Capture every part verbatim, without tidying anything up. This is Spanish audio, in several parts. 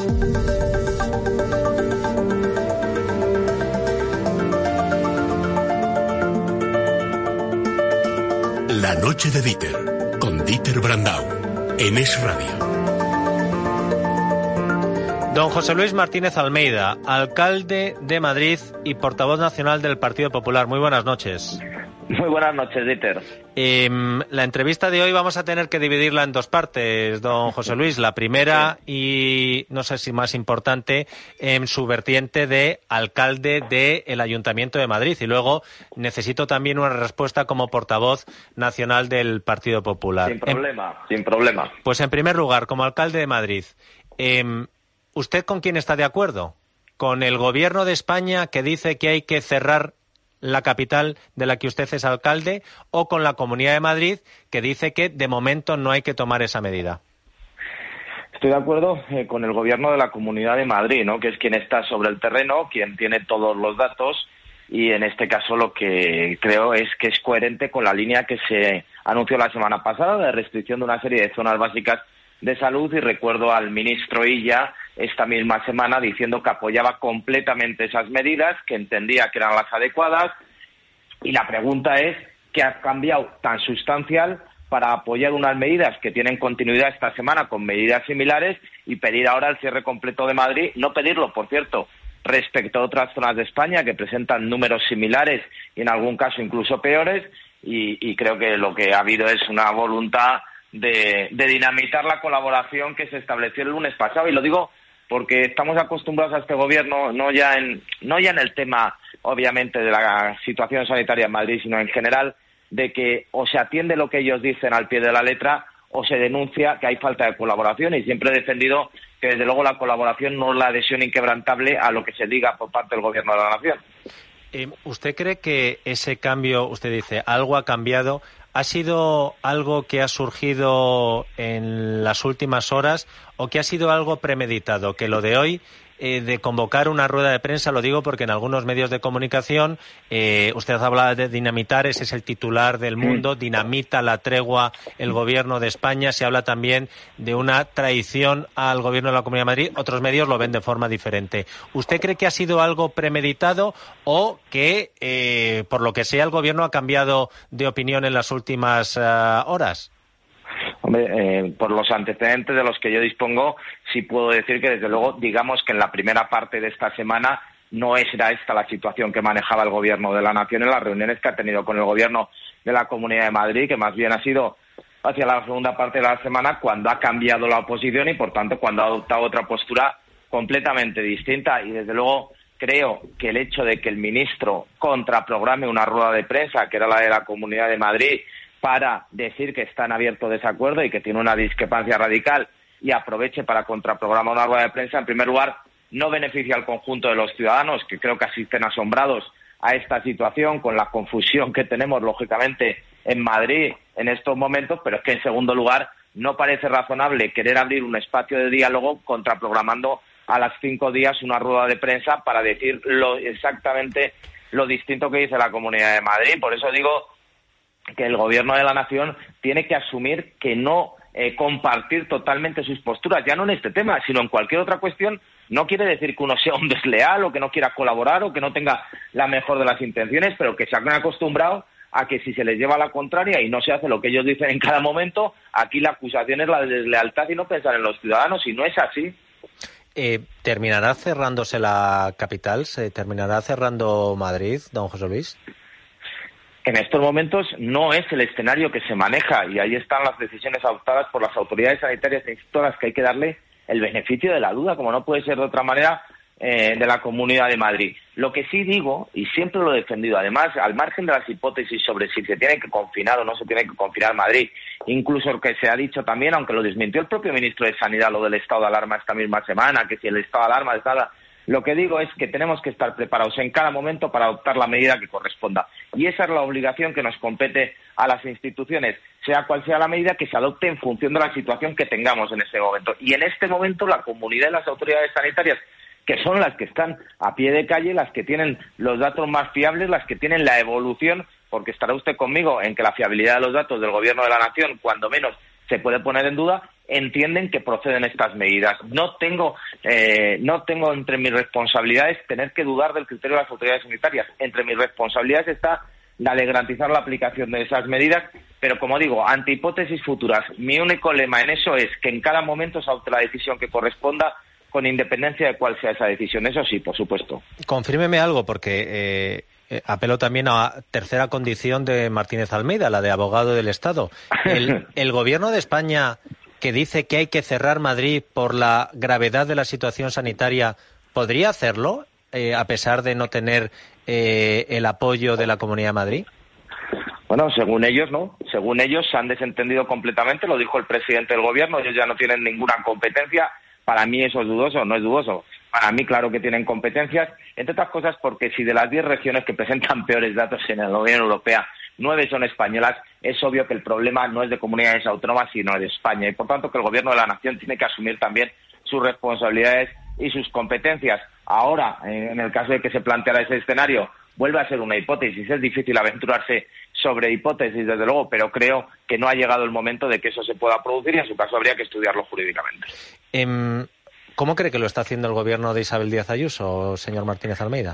La noche de Dieter, con Dieter Brandau, en Es Radio. Don José Luis Martínez Almeida, alcalde de Madrid y portavoz nacional del Partido Popular. Muy buenas noches. Muy buenas noches, Dieter. Eh, la entrevista de hoy vamos a tener que dividirla en dos partes, don José Luis. La primera, y no sé si más importante, en su vertiente de alcalde del Ayuntamiento de Madrid. Y luego necesito también una respuesta como portavoz nacional del Partido Popular. Sin problema, en, sin problema. Pues en primer lugar, como alcalde de Madrid, eh, ¿usted con quién está de acuerdo? ¿Con el Gobierno de España, que dice que hay que cerrar la capital de la que usted es alcalde, o con la Comunidad de Madrid, que dice que de momento no hay que tomar esa medida? Estoy de acuerdo eh, con el Gobierno de la Comunidad de Madrid, ¿no?, que es quien está sobre el terreno, quien tiene todos los datos, y en este caso lo que creo es que es coherente con la línea que se anunció la semana pasada de restricción de una serie de zonas básicas de salud, y recuerdo al ministro Illa esta misma semana diciendo que apoyaba completamente esas medidas, que entendía que eran las adecuadas, y la pregunta es ¿qué ha cambiado tan sustancial para apoyar unas medidas que tienen continuidad esta semana con medidas similares y pedir ahora el cierre completo de Madrid? No pedirlo, por cierto, respecto a otras zonas de España que presentan números similares y en algún caso incluso peores, y, y creo que lo que ha habido es una voluntad de, de dinamitar la colaboración que se estableció el lunes pasado, y lo digo porque estamos acostumbrados a este gobierno, no ya en no ya en el tema, obviamente, de la situación sanitaria en Madrid, sino en general, de que o se atiende lo que ellos dicen al pie de la letra o se denuncia que hay falta de colaboración, y siempre he defendido que, desde luego, la colaboración no es la adhesión inquebrantable a lo que se diga por parte del Gobierno de la Nación. Eh, ¿Usted cree que ese cambio, usted dice, algo ha cambiado, ha sido algo que ha surgido en las últimas horas o que ha sido algo premeditado? Que lo de hoy, eh, de convocar una rueda de prensa, lo digo porque en algunos medios de comunicación, eh, usted habla de dinamitar, ese es el titular del Mundo, dinamita la tregua el Gobierno de España, se habla también de una traición al Gobierno de la Comunidad de Madrid, otros medios lo ven de forma diferente. ¿Usted cree que ha sido algo premeditado o que, eh, por lo que sea, el Gobierno ha cambiado de opinión en las últimas uh, horas? Hombre, eh, por los antecedentes de los que yo dispongo, sí puedo decir que, desde luego, digamos que en la primera parte de esta semana no era esta la situación que manejaba el Gobierno de la Nación en las reuniones que ha tenido con el Gobierno de la Comunidad de Madrid, que más bien ha sido hacia la segunda parte de la semana, cuando ha cambiado la oposición y, por tanto, cuando ha adoptado otra postura completamente distinta. Y, desde luego, creo que el hecho de que el ministro contraprograme una rueda de prensa, que era la de la Comunidad de Madrid, para decir que está en abierto desacuerdo y que tiene una discrepancia radical, y aproveche para contraprogramar una rueda de prensa, en primer lugar, no beneficia al conjunto de los ciudadanos, que creo que asisten asombrados a esta situación, con la confusión que tenemos, lógicamente, en Madrid en estos momentos, pero es que, en segundo lugar, no parece razonable querer abrir un espacio de diálogo contraprogramando a las cinco días una rueda de prensa para decir lo, exactamente lo distinto que dice la Comunidad de Madrid. Por eso digo que el Gobierno de la Nación tiene que asumir que no eh, compartir totalmente sus posturas, ya no en este tema, sino en cualquier otra cuestión, no quiere decir que uno sea un desleal o que no quiera colaborar o que no tenga la mejor de las intenciones, pero que se han acostumbrado a que, si se les lleva a la contraria y no se hace lo que ellos dicen en cada momento, aquí la acusación es la de deslealtad y no pensar en los ciudadanos, y no es así. Eh, ¿Terminará cerrándose la capital? ¿Se terminará cerrando Madrid, don José Luis? En estos momentos no es el escenario que se maneja, y ahí están las decisiones adoptadas por las autoridades sanitarias e inspectoras, que hay que darle el beneficio de la duda, como no puede ser de otra manera, eh, de la Comunidad de Madrid. Lo que sí digo, y siempre lo he defendido, además, al margen de las hipótesis sobre si se tiene que confinar o no se tiene que confinar Madrid, incluso lo que se ha dicho también, aunque lo desmintió el propio ministro de Sanidad, lo del estado de alarma esta misma semana, que si el estado de alarma está... Lo que digo es que tenemos que estar preparados en cada momento para adoptar la medida que corresponda. Y esa es la obligación que nos compete a las instituciones, sea cual sea la medida, que se adopte en función de la situación que tengamos en ese momento. Y en este momento la comunidad y las autoridades sanitarias, que son las que están a pie de calle, las que tienen los datos más fiables, las que tienen la evolución, porque estará usted conmigo en que la fiabilidad de los datos del Gobierno de la Nación, cuando menos, se puede poner en duda, entienden que proceden estas medidas. No tengo, eh, no tengo entre mis responsabilidades tener que dudar del criterio de las autoridades sanitarias. Entre mis responsabilidades está la de garantizar la aplicación de esas medidas, pero como digo, ante hipótesis futuras, mi único lema en eso es que en cada momento se adopte la decisión que corresponda, con independencia de cuál sea esa decisión. Eso sí, por supuesto. Confírmeme algo, porque eh, eh, apelo también a tercera condición de Martínez Almeida, la de abogado del Estado. El, el Gobierno de España, que dice que hay que cerrar Madrid por la gravedad de la situación sanitaria, ¿podría hacerlo eh, a pesar de no tener eh, el apoyo de la Comunidad de Madrid? Bueno, según ellos, no. Según ellos se han desentendido completamente, lo dijo el presidente del Gobierno, ellos ya no tienen ninguna competencia. Para mí eso es dudoso, no es dudoso. Para mí, claro que tienen competencias, entre otras cosas porque si de las diez regiones que presentan peores datos en la Unión Europea, nueve son españolas, es obvio que el problema no es de comunidades autónomas, sino de España. Y por tanto que el Gobierno de la Nación tiene que asumir también sus responsabilidades y sus competencias. Ahora, en el caso de que se planteara ese escenario, vuelve a ser una hipótesis. Es difícil aventurarse sobre hipótesis, desde luego, pero creo que no ha llegado el momento de que eso se pueda producir y en su caso habría que estudiarlo jurídicamente. Eh, ¿Cómo cree que lo está haciendo el gobierno de Isabel Díaz Ayuso, señor Martínez Almeida?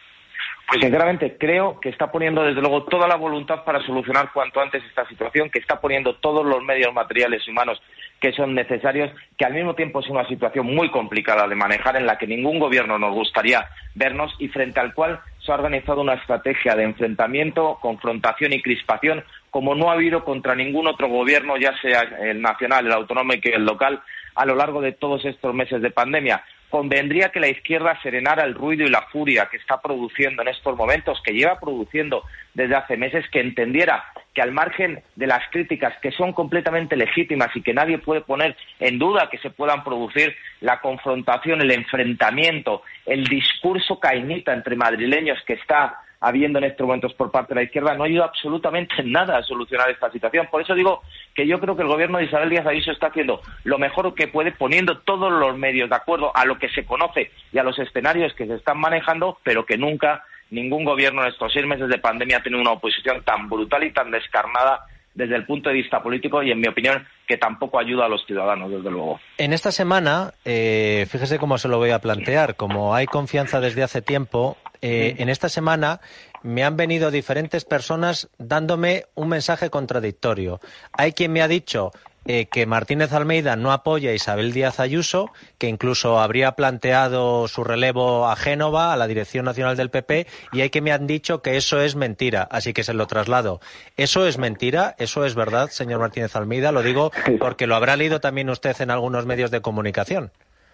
Pues sinceramente creo que está poniendo desde luego toda la voluntad para solucionar cuanto antes esta situación, que está poniendo todos los medios materiales y humanos que son necesarios, que al mismo tiempo es una situación muy complicada de manejar en la que ningún gobierno nos gustaría vernos y frente al cual se ha organizado una estrategia de enfrentamiento, confrontación y crispación como no ha habido contra ningún otro gobierno, ya sea el nacional, el autonómico y el local, a lo largo de todos estos meses de pandemia. Convendría que la izquierda serenara el ruido y la furia que está produciendo en estos momentos, que lleva produciendo desde hace meses, que entendiera que al margen de las críticas que son completamente legítimas y que nadie puede poner en duda que se puedan producir, la confrontación, el enfrentamiento, el discurso cainita entre madrileños que está habiendo en estos momentos por parte de la izquierda no ayuda absolutamente en nada a solucionar esta situación. Por eso digo que yo creo que el gobierno de Isabel Díaz Ayuso está haciendo lo mejor que puede, poniendo todos los medios de acuerdo a lo que se conoce y a los escenarios que se están manejando, pero que nunca ningún gobierno en estos seis meses de pandemia ha tenido una oposición tan brutal y tan descarnada desde el punto de vista político y, en mi opinión, que tampoco ayuda a los ciudadanos, desde luego. En esta semana, eh, fíjese cómo se lo voy a plantear, como hay confianza desde hace tiempo, eh, en esta semana me han venido diferentes personas dándome un mensaje contradictorio. Hay quien me ha dicho eh, que Martínez Almeida no apoya a Isabel Díaz Ayuso, que incluso habría planteado su relevo a Génova, a la Dirección Nacional del P P, y hay que me han dicho que eso es mentira, así que se lo traslado. ¿Eso es mentira? ¿Eso es verdad, señor Martínez Almeida? Lo digo porque lo habrá leído también usted en algunos medios de comunicación.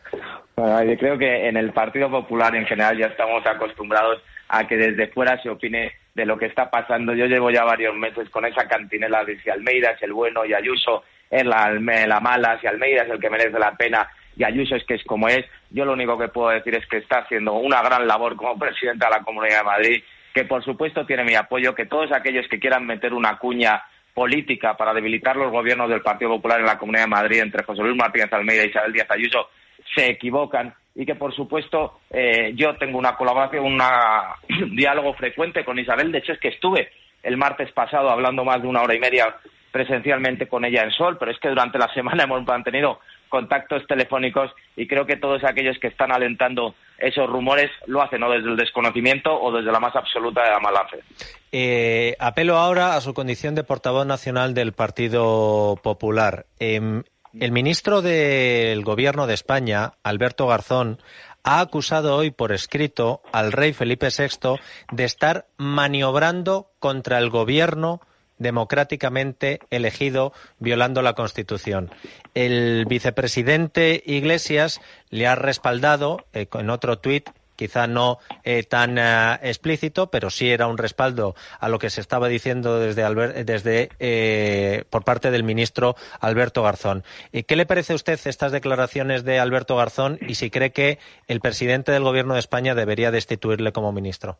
Bueno, yo creo que en el Partido Popular en general ya estamos acostumbrados a que desde fuera se opine de lo que está pasando. Yo llevo ya varios meses con esa cantinela de si Almeida es el bueno y Ayuso es la, la mala, si Almeida es el que merece la pena y Ayuso es que es como es. Yo lo único que puedo decir es que está haciendo una gran labor como presidenta de la Comunidad de Madrid, que por supuesto tiene mi apoyo, que todos aquellos que quieran meter una cuña política para debilitar los gobiernos del Partido Popular en la Comunidad de Madrid entre José Luis Martínez Almeida y Isabel Díaz Ayuso se equivocan, y que por supuesto eh, yo tengo una colaboración, una, un diálogo frecuente con Isabel. De hecho es que estuve el martes pasado hablando más de una hora y media presencialmente con ella en Sol, pero es que durante la semana hemos mantenido contactos telefónicos y creo que todos aquellos que están alentando esos rumores lo hacen o desde el desconocimiento o desde la más absoluta de la mala fe. Eh, apelo ahora a su condición de portavoz nacional del Partido Popular. Eh, el ministro del Gobierno de España, Alberto Garzón, ha acusado hoy por escrito al rey Felipe sexto de estar maniobrando contra el gobierno democráticamente elegido, violando la Constitución. El vicepresidente Iglesias le ha respaldado eh, en otro tuit, quizá no eh, tan uh, explícito, pero sí era un respaldo a lo que se estaba diciendo desde, Albert, desde eh, por parte del ministro Alberto Garzón. ¿Qué le parece a usted estas declaraciones de Alberto Garzón y si cree que el presidente del Gobierno de España debería destituirle como ministro?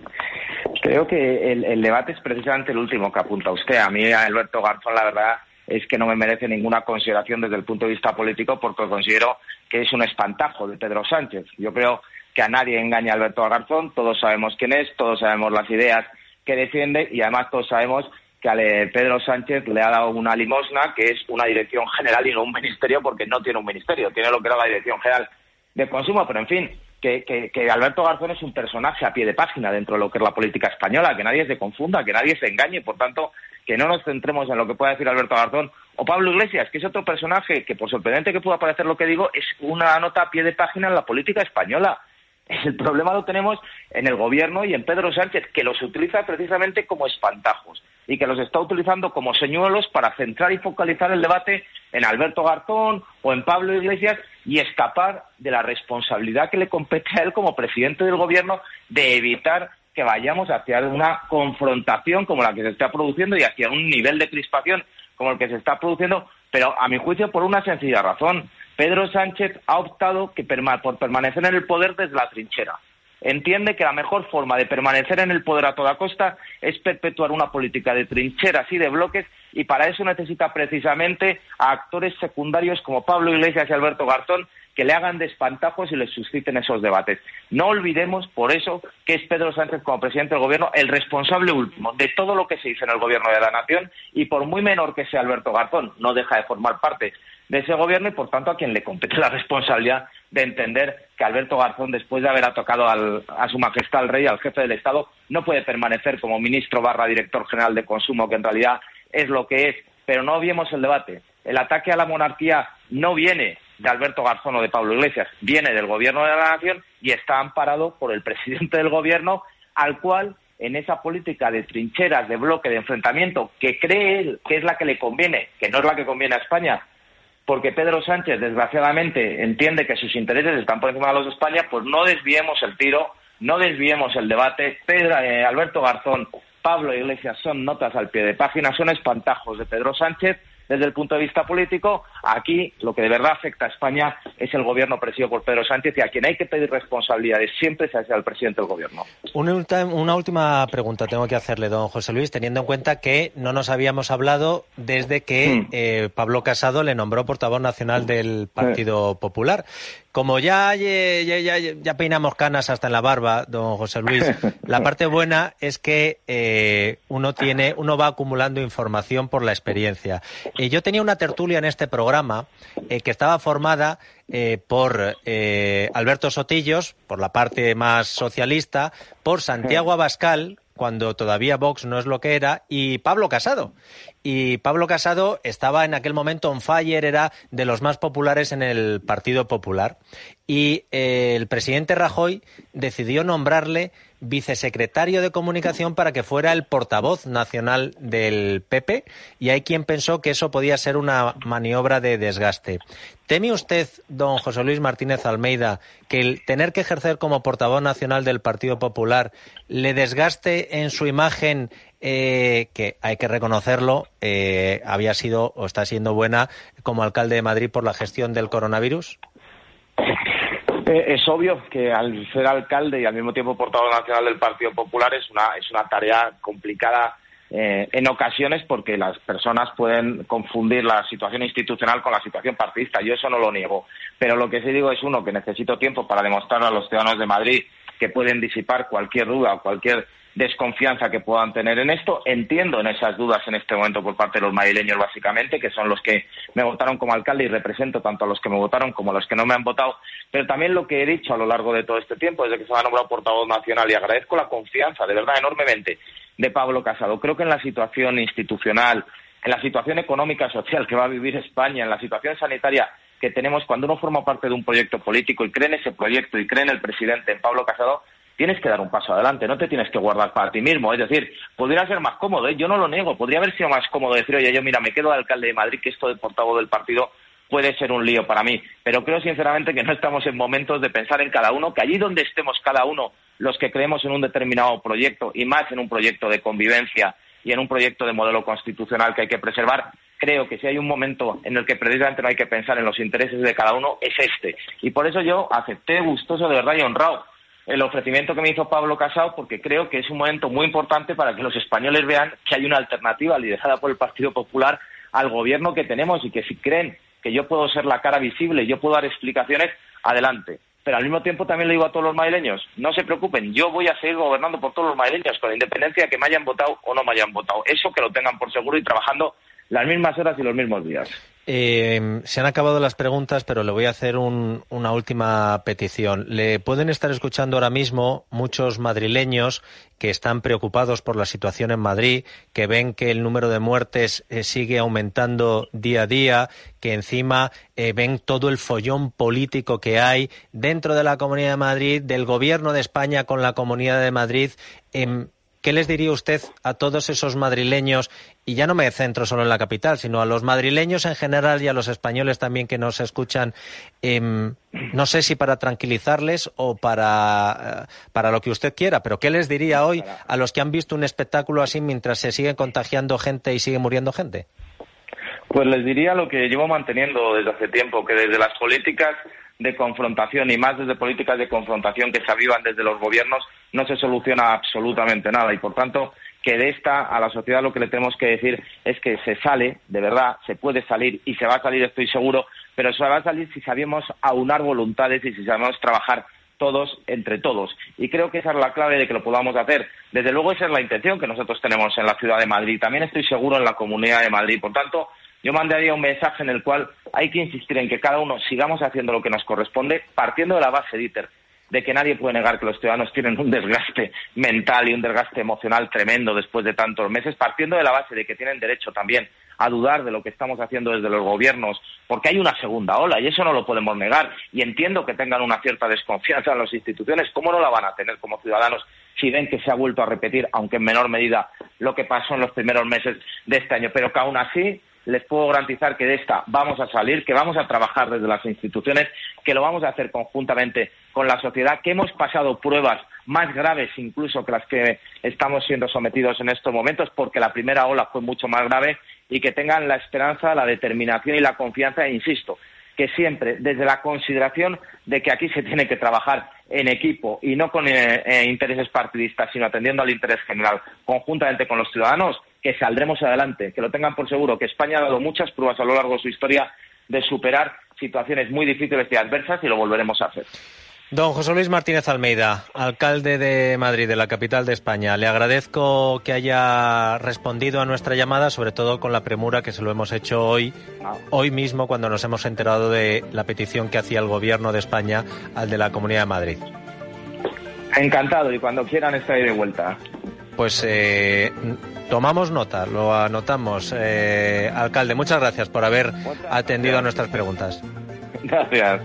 Creo que el, el debate es precisamente el último que apunta usted. A mí, a Alberto Garzón, la verdad es que no me merece ninguna consideración desde el punto de vista político, porque considero que es un espantajo de Pedro Sánchez. Yo creo que a nadie engaña a Alberto Garzón, todos sabemos quién es, todos sabemos las ideas que defiende y además todos sabemos que a Pedro Sánchez le ha dado una limosna, que es una dirección general y no un ministerio, porque no tiene un ministerio, tiene lo que era la Dirección General de Consumo, pero en fin, que, que, que Alberto Garzón es un personaje a pie de página dentro de lo que es la política española, que nadie se confunda, que nadie se engañe, por tanto, que no nos centremos en lo que pueda decir Alberto Garzón o Pablo Iglesias, que es otro personaje que, por sorprendente que pueda parecer lo que digo, es una nota a pie de página en la política española. El problema lo tenemos en el gobierno y en Pedro Sánchez, que los utiliza precisamente como espantajos y que los está utilizando como señuelos para centrar y focalizar el debate en Alberto Garzón o en Pablo Iglesias y escapar de la responsabilidad que le compete a él como presidente del gobierno de evitar que vayamos hacia una confrontación como la que se está produciendo y hacia un nivel de crispación como el que se está produciendo, pero a mi juicio por una sencilla razón. Pedro Sánchez ha optado que perma- por permanecer en el poder desde la trinchera. Entiende que la mejor forma de permanecer en el poder a toda costa es perpetuar una política de trincheras y de bloques, y para eso necesita precisamente a actores secundarios como Pablo Iglesias y Alberto Garzón que le hagan de espantajos y les susciten esos debates. No olvidemos, por eso, que es Pedro Sánchez como presidente del gobierno el responsable último de todo lo que se hizo en el gobierno de la nación, y por muy menor que sea Alberto Garzón, no deja de formar parte de ese gobierno y, por tanto, a quien le compete la responsabilidad de entender que Alberto Garzón, después de haber atacado al, a su majestad el rey, al jefe del Estado, no puede permanecer como ministro barra director general de Consumo, que en realidad es lo que es. Pero no obviemos el debate. El ataque a la monarquía no viene de Alberto Garzón o de Pablo Iglesias, viene del gobierno de la nación y está amparado por el presidente del gobierno, al cual, en esa política de trincheras, de bloque, de enfrentamiento, que cree él que es la que le conviene, que no es la que conviene a España, porque Pedro Sánchez, desgraciadamente, entiende que sus intereses están por encima de los de España, pues no desviemos el tiro, no desviemos el debate. Pedro, eh, Alberto Garzón, Pablo Iglesias son notas al pie de página, son espantajos de Pedro Sánchez. Desde el punto de vista político, aquí lo que de verdad afecta a España es el gobierno presidido por Pedro Sánchez, y a quien hay que pedir responsabilidades siempre es al presidente del gobierno. Una, una última pregunta tengo que hacerle, don José Luis, teniendo en cuenta que no nos habíamos hablado desde que mm. eh, Pablo Casado le nombró portavoz nacional del Partido sí. Popular. Como ya, ya, ya, ya peinamos canas hasta en la barba, don José Luis, la parte buena es que eh, uno tiene, uno va acumulando información por la experiencia. Eh, yo tenía una tertulia en este programa eh, que estaba formada eh, por eh, Alberto Sotillos, por la parte más socialista, por Santiago Abascal, cuando todavía Vox no es lo que era, y Pablo Casado. Y Pablo Casado estaba en aquel momento on fire, era de los más populares en el Partido Popular. Y eh, el presidente Rajoy decidió nombrarle vicesecretario de Comunicación para que fuera el portavoz nacional del P P, y hay quien pensó que eso podía ser una maniobra de desgaste. ¿Teme usted, don José Luis Martínez Almeida, que el tener que ejercer como portavoz nacional del Partido Popular le desgaste en su imagen, eh, que hay que reconocerlo, eh, había sido o está siendo buena como alcalde de Madrid por la gestión del coronavirus? Es obvio que al ser alcalde y al mismo tiempo portavoz nacional del Partido Popular es una es una tarea complicada eh, en ocasiones, porque las personas pueden confundir la situación institucional con la situación partidista. Yo eso no lo niego, pero lo que sí digo es, uno, que necesito tiempo para demostrar a los ciudadanos de Madrid que pueden disipar cualquier duda o cualquier desconfianza que puedan tener en esto. Entiendo en esas dudas en este momento por parte de los madrileños, básicamente, que son los que me votaron como alcalde, y represento tanto a los que me votaron como a los que no me han votado, pero también lo que he dicho a lo largo de todo este tiempo, desde que se me ha nombrado portavoz nacional, y agradezco la confianza, de verdad, enormemente, de Pablo Casado. Creo que en la situación institucional, en la situación económica social que va a vivir España, en la situación sanitaria que tenemos, cuando uno forma parte de un proyecto político y cree en ese proyecto y cree en el presidente, en Pablo Casado, tienes que dar un paso adelante, no te tienes que guardar para ti mismo. Es decir, podría ser más cómodo, ¿eh? Yo no lo niego, podría haber sido más cómodo decir, oye, yo mira, me quedo de alcalde de Madrid, que esto de portavoz del partido puede ser un lío para mí, pero creo sinceramente que no estamos en momentos de pensar en cada uno, que allí donde estemos cada uno, los que creemos en un determinado proyecto, y más en un proyecto de convivencia y en un proyecto de modelo constitucional que hay que preservar, creo que si hay un momento en el que precisamente no hay que pensar en los intereses de cada uno, es este. Y por eso yo acepté gustoso, de verdad, y honrado el ofrecimiento que me hizo Pablo Casado, porque creo que es un momento muy importante para que los españoles vean que hay una alternativa liderada por el Partido Popular al gobierno que tenemos, y que si creen que yo puedo ser la cara visible, yo puedo dar explicaciones, adelante. pero al mismo tiempo también le digo a todos los madrileños, no se preocupen, yo voy a seguir gobernando por todos los madrileños, con independencia de que me hayan votado o no me hayan votado. Eso que lo tengan por seguro y trabajando las mismas horas y los mismos días. Eh, se han acabado las preguntas, pero le voy a hacer un, una última petición. Le pueden estar escuchando ahora mismo muchos madrileños que están preocupados por la situación en Madrid, que ven que el número de muertes eh, sigue aumentando día a día, que encima eh, ven todo el follón político que hay dentro de la Comunidad de Madrid, del Gobierno de España con la Comunidad de Madrid. Eh, ¿Qué les diría usted a todos esos madrileños? Y ya no me centro solo en la capital, sino a los madrileños en general y a los españoles también que nos escuchan. Eh, no sé si para tranquilizarles o para, para lo que usted quiera, pero ¿qué les diría hoy a los que han visto un espectáculo así mientras se sigue contagiando gente y sigue muriendo gente? Pues les diría lo que llevo manteniendo desde hace tiempo, que desde las políticas de confrontación y más desde políticas de confrontación que se avivan desde los gobiernos no se soluciona absolutamente nada y por tanto que de esta a la sociedad lo que le tenemos que decir es que se sale, de verdad, se puede salir y se va a salir, estoy seguro, pero se va a salir si sabemos aunar voluntades y si sabemos trabajar todos entre todos. Y creo que esa es la clave de que lo podamos hacer. Desde luego esa es la intención que nosotros tenemos en la ciudad de Madrid. También estoy seguro en la Comunidad de Madrid. Por tanto, yo mandaría un mensaje en el cual hay que insistir en que cada uno sigamos haciendo lo que nos corresponde, partiendo de la base, Dieter, de que nadie puede negar que los ciudadanos tienen un desgaste mental y un desgaste emocional tremendo después de tantos meses, partiendo de la base de que tienen derecho también a dudar de lo que estamos haciendo desde los gobiernos, porque hay una segunda ola y eso no lo podemos negar. Y entiendo que tengan una cierta desconfianza en las instituciones. ¿Cómo no la van a tener como ciudadanos si ven que se ha vuelto a repetir, aunque en menor medida, lo que pasó en los primeros meses de este año? Pero que aún así les puedo garantizar que de esta vamos a salir, que vamos a trabajar desde las instituciones, que lo vamos a hacer conjuntamente con la sociedad, que hemos pasado pruebas más graves incluso que las que estamos siendo sometidos en estos momentos, porque la primera ola fue mucho más grave, y que tengan la esperanza, la determinación y la confianza, e insisto, que siempre desde la consideración de que aquí se tiene que trabajar en equipo y no con eh, eh, intereses partidistas, sino atendiendo al interés general, conjuntamente con los ciudadanos, que saldremos adelante, que lo tengan por seguro, que España ha dado muchas pruebas a lo largo de su historia de superar situaciones muy difíciles y adversas y lo volveremos a hacer. Don José Luis Martínez Almeida, alcalde de Madrid, de la capital de España, le agradezco que haya respondido a nuestra llamada, sobre todo con la premura que se lo hemos hecho hoy, hoy mismo, cuando nos hemos enterado de la petición que hacía el Gobierno de España al de la Comunidad de Madrid. Encantado, y cuando quieran estaré de vuelta. Pues eh, tomamos nota, lo anotamos. Eh, alcalde, muchas gracias por haber atendido a nuestras preguntas. Gracias.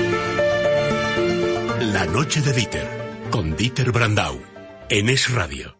La noche de Dieter, con Dieter Brandau, en Es Radio.